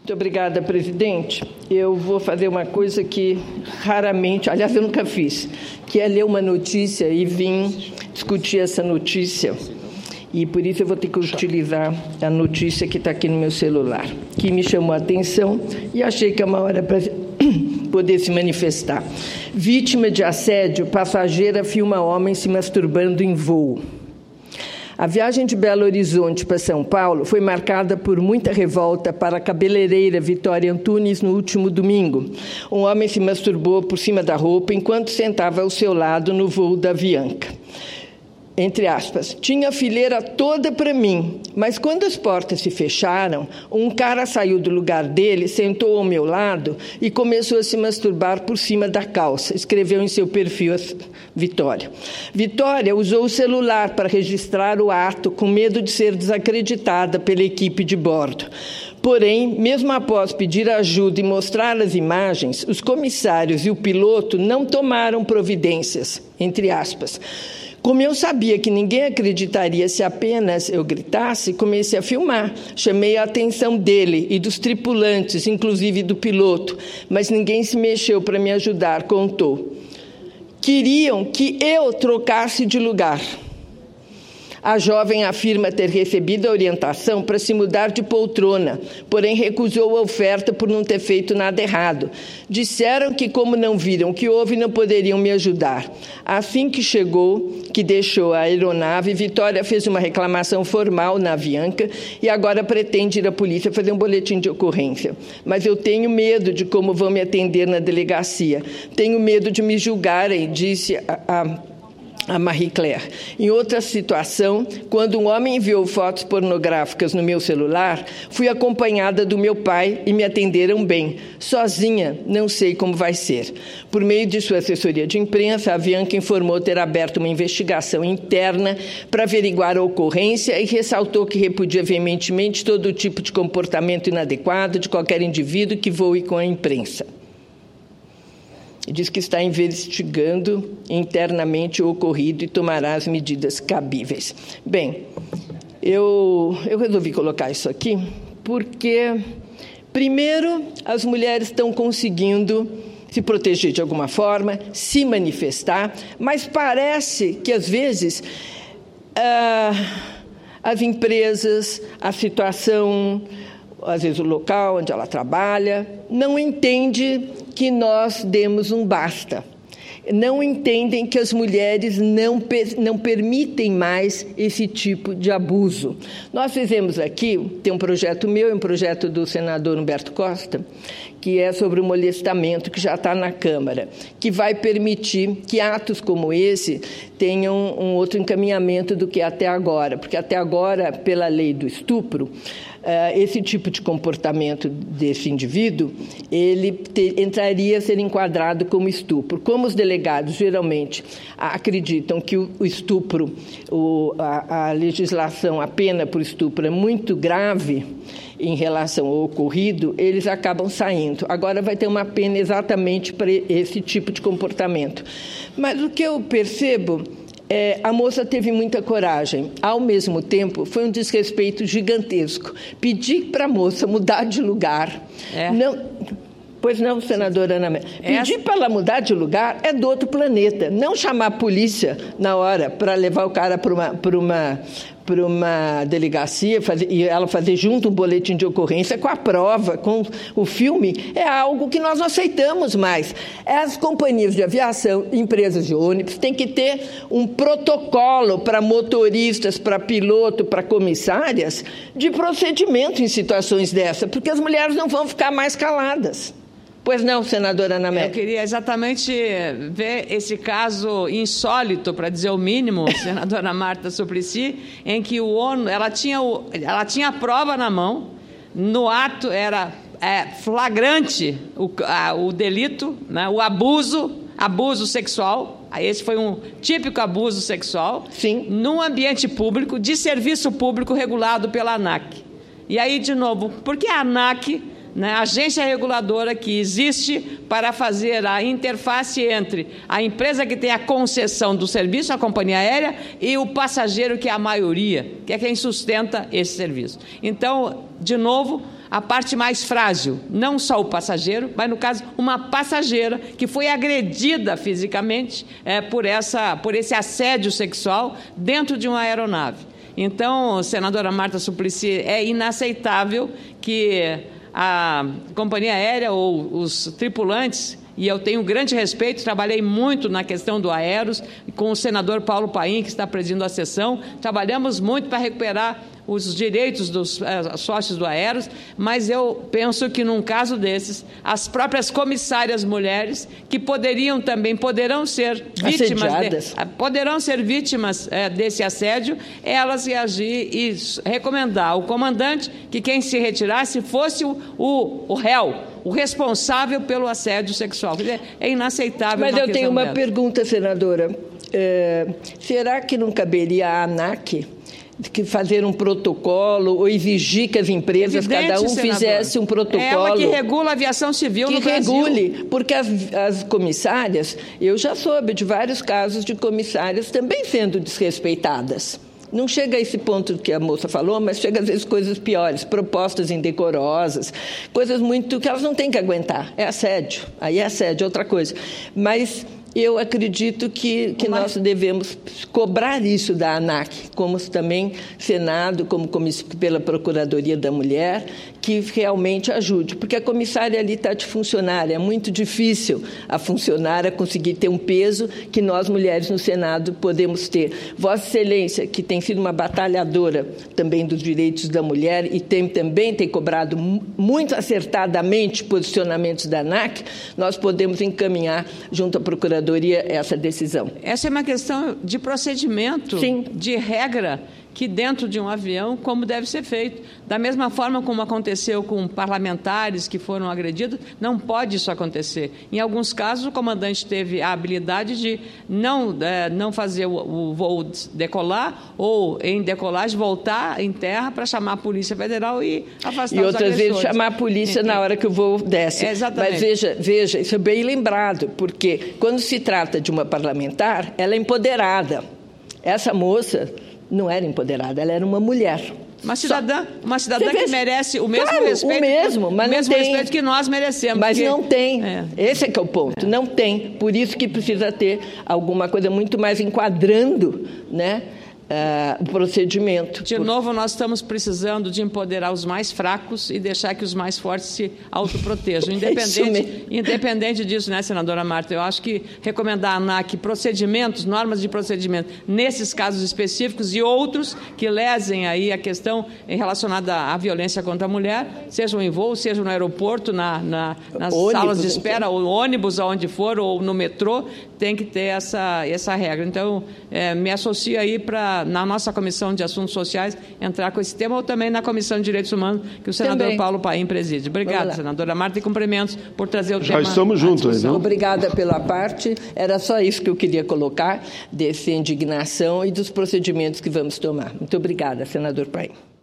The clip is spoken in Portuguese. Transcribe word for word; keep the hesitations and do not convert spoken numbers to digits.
Muito obrigada, presidente. Eu vou fazer uma coisa que raramente, aliás, eu nunca fiz, que é ler uma notícia e vir discutir essa notícia. E por isso eu vou ter que utilizar a notícia que está aqui no meu celular, que me chamou a atenção e achei que é uma hora para poder se manifestar. Vítima de assédio, passageira filma homem se masturbando em voo. A viagem de Belo Horizonte para São Paulo foi marcada por muita revolta para a cabeleireira Vitória Antunes no último domingo. Um homem se masturbou por cima da roupa enquanto sentava ao seu lado no voo da Avianca. Entre aspas, tinha a fileira toda para mim, mas quando as portas se fecharam, um cara saiu do lugar dele, sentou ao meu lado e começou a se masturbar por cima da calça, escreveu em seu perfil Vitória. Vitória usou o celular para registrar o ato, com medo de ser desacreditada pela equipe de bordo. Porém, mesmo após pedir ajuda e mostrar as imagens, os comissários e o piloto não tomaram providências, entre aspas. Como eu sabia que ninguém acreditaria se apenas eu gritasse, comecei a filmar. Chamei a atenção dele e dos tripulantes, inclusive do piloto, mas ninguém se mexeu para me ajudar, contou. Queriam que eu trocasse de lugar. A jovem afirma ter recebido a orientação para se mudar de poltrona, porém recusou a oferta por não ter feito nada errado. Disseram que, como não viram o que houve, não poderiam me ajudar. Assim que chegou, que deixou a aeronave, Vitória fez uma reclamação formal na Avianca e agora pretende ir à polícia fazer um boletim de ocorrência. Mas eu tenho medo de como vão me atender na delegacia. Tenho medo de me julgarem, disse a... a a Marie Claire. Em outra situação, quando um homem enviou fotos pornográficas no meu celular, fui acompanhada do meu pai e me atenderam bem. Sozinha, não sei como vai ser. Por meio de sua assessoria de imprensa, a Avianca informou ter aberto uma investigação interna para averiguar a ocorrência e ressaltou que repudia veementemente todo tipo de comportamento inadequado de qualquer indivíduo que voe com a imprensa. Diz que está investigando internamente o ocorrido e tomará as medidas cabíveis. Bem, eu, eu resolvi colocar isso aqui porque, primeiro, as mulheres estão conseguindo se proteger de alguma forma, se manifestar, mas parece que, às vezes, ah, as empresas, a situação, às vezes o local onde ela trabalha, não entende que nós demos um basta. Não entendem que as mulheres não, não permitem mais esse tipo de abuso. Nós fizemos aqui, tem um projeto meu e um projeto do senador Humberto Costa, que é sobre o molestamento, que já está na Câmara, que vai permitir que atos como esse tenham um outro encaminhamento do que até agora, porque até agora, pela lei do estupro, esse tipo de comportamento desse indivíduo, ele te, entraria a ser enquadrado como estupro. Como os delegados geralmente acreditam que o, o estupro, o, a, a legislação, a pena por estupro é muito grave em relação ao ocorrido, eles acabam saindo. Agora vai ter uma pena exatamente para esse tipo de comportamento. Mas o que eu percebo É, a moça teve muita coragem. Ao mesmo tempo, foi um desrespeito gigantesco. Pedir para a moça mudar de lugar. É. Não, pois não, senadora Ana Amélia. Pedir é. para ela mudar de lugar é do outro planeta. Não chamar a polícia na hora para levar o cara para uma, para uma, para uma delegacia fazer, e ela fazer junto um boletim de ocorrência com a prova, com o filme, é algo que nós não aceitamos mais. As companhias de aviação, empresas de ônibus, têm que ter um protocolo para motoristas, para piloto, para comissárias, de procedimento em situações dessa, porque as mulheres não vão ficar mais caladas. Pois não, senadora Ana Amélia. Eu queria exatamente ver esse caso insólito, para dizer o mínimo, senadora Marta Suplicy, em que o ONU, ela tinha, o, ela tinha a prova na mão, no ato era é, flagrante o, a, o delito, né, o abuso, abuso sexual. Esse foi um típico abuso sexual. Sim. Num ambiente público, de serviço público regulado pela ANAC. E aí, de novo, por que a ANAC, né, a agência reguladora que existe para fazer a interface entre a empresa que tem a concessão do serviço, a companhia aérea, e o passageiro, que é a maioria, que é quem sustenta esse serviço. Então, de novo, a parte mais frágil, não só o passageiro, mas, no caso, uma passageira que foi agredida fisicamente é, por, essa, por esse assédio sexual dentro de uma aeronave. Então, senadora Marta Suplicy, é inaceitável que a companhia aérea ou os tripulantes, e eu tenho grande respeito, trabalhei muito na questão do Aeros, com o senador Paulo Paim, que está presidindo a sessão, trabalhamos muito para recuperar os direitos dos uh, sócios do Aeros, mas eu penso que, num caso desses, as próprias comissárias mulheres, que poderiam também, poderão ser vítimas, de, poderão ser vítimas uh, desse assédio, elas reagir e recomendar ao comandante que quem se retirasse fosse o, o, o réu, o responsável pelo assédio sexual. É inaceitável. Mas uma eu tenho uma dessa. pergunta, senadora. É, será que não caberia à ANAC que fazer um protocolo ou exigir que as empresas, Evidente, cada um senador. fizesse um protocolo? É ela que regula a aviação civil que no Brasil. regule, porque as, as comissárias, eu já soube de vários casos de comissárias também sendo desrespeitadas. Não chega a esse ponto que a moça falou, mas chega às vezes coisas piores, propostas indecorosas, coisas muito que elas não têm que aguentar. É assédio, aí é assédio, é outra coisa. Mas eu acredito que, que nós devemos cobrar isso da ANAC, como também Senado, como pela Procuradoria da Mulher, que realmente ajude, porque a comissária ali está de funcionária, é muito difícil a funcionária conseguir ter um peso que nós, mulheres, no Senado, podemos ter. Vossa Excelência, que tem sido uma batalhadora também dos direitos da mulher e tem, também tem cobrado muito acertadamente posicionamentos da ANAC, nós podemos encaminhar junto à Procuradoria essa decisão. Essa é uma questão de procedimento, Sim. de regra, que dentro de um avião, como deve ser feito. Da mesma forma como aconteceu com parlamentares que foram agredidos, não pode isso acontecer. Em alguns casos, o comandante teve a habilidade de não, é, não fazer o, o voo decolar ou, em decolagem, voltar em terra para chamar a Polícia Federal e afastar e os outras agressores. vezes chamar a polícia na hora que o voo desce. É, exatamente. Mas veja, veja, isso é bem lembrado, porque quando se trata de uma parlamentar, ela é empoderada. Essa moça não era empoderada, ela era uma mulher. Uma cidadã, uma cidadã que merece o mesmo claro, respeito, o mesmo, mas o mesmo não tem. respeito que nós merecemos. Mas porque... não tem. É. Esse é que é o ponto. É. Não tem. Por isso que precisa ter alguma coisa muito mais enquadrando, né, uh, o procedimento. De novo, nós estamos precisando de empoderar os mais fracos e deixar que os mais fortes se autoprotejam. Independente, independente disso, né, senadora Marta? Eu acho que recomendar à ANAC procedimentos, normas de procedimento, nesses casos específicos e outros que lesem aí a questão relacionada à violência contra a mulher, sejam em voo, seja no aeroporto, na, na, nas ônibus, salas de espera, então. Ou ônibus, aonde for, ou no metrô, tem que ter essa, essa regra. Então, é, me associo aí para, na nossa Comissão de Assuntos Sociais, entrar com esse tema, ou também na Comissão de Direitos Humanos, que o senador também. Paulo Paim preside. Obrigada, senadora Marta, e cumprimentos por trazer o Já tema. Já estamos juntos, não? Obrigada pela parte. Era só isso que eu queria colocar, dessa indignação e dos procedimentos que vamos tomar. Muito obrigada, senador Paim.